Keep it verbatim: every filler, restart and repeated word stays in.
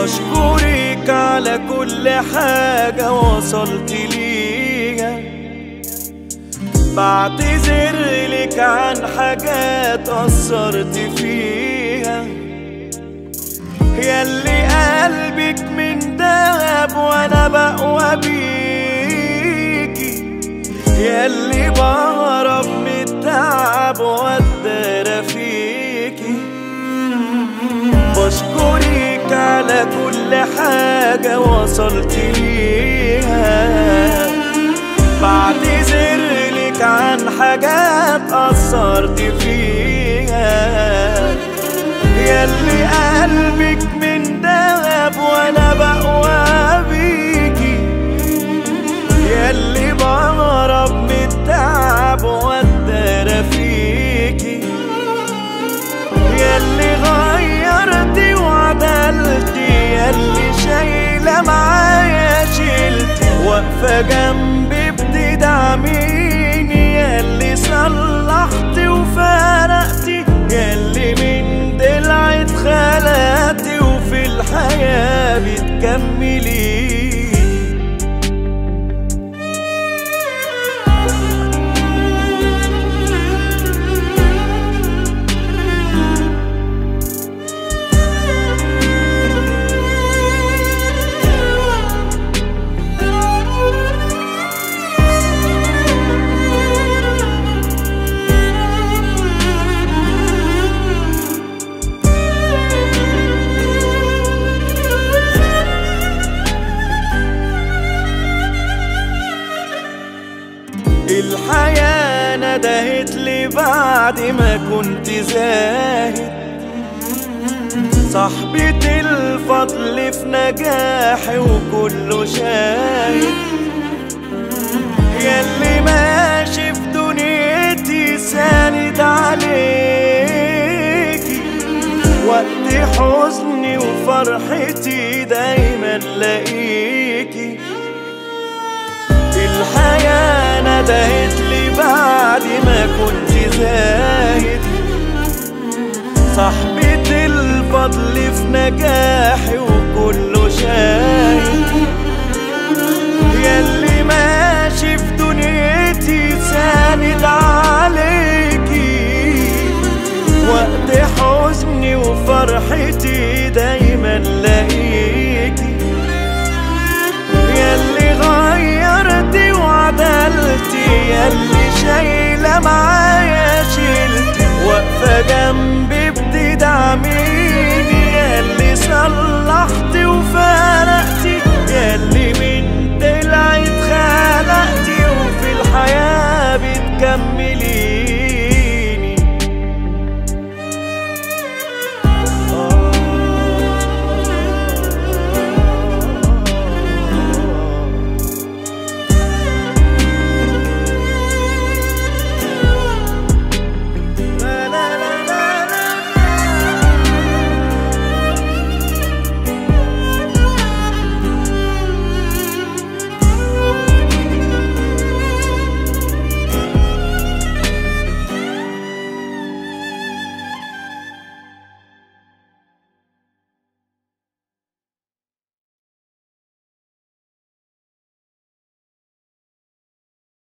بشكرك على كل حاجة وصلت ليها، بعتذرلك عن حاجات قصرت فيها، ياللي قلبك من دهب وانا بقوى بيكي، ياللي بهرب من التعب واتدارى فيكي. بشكرك على كل حاجة وصلت ليها، بعتذرلك عن حاجات قصرت فيها، ياللي قلبك من دهب وانا بقوى بيكي، ياللي بهرب من التعب واتدارى فيكي، ياللي غيرتي وعدلتي، ياللي شايلة معايا شيلتي، واقفة جنبي بتدعميني، ياللي صلحتي وفرقتي، ياللي من دلع اتخلقتي وفي الحياة بتكملي. الحياة ندهت لي بعد ما كنت زاهد، صاحبة الفضل في نجاحي وكله شاهد، ياللي ماشي في دنيتي ساند عليكي، وقت حزني وفرحتي دايما لاقيكي. الحياة ندهت لي بعد ما كنت زاهد، صاحبة الفضل في نجاحي وكله شاهد، ياللي ماشي في دنيتي ساند عليكي، وقت حزني وفرحتي دايما لاقيكي، ياللي غيرتي وعدلتي، ياللي شايلة معايا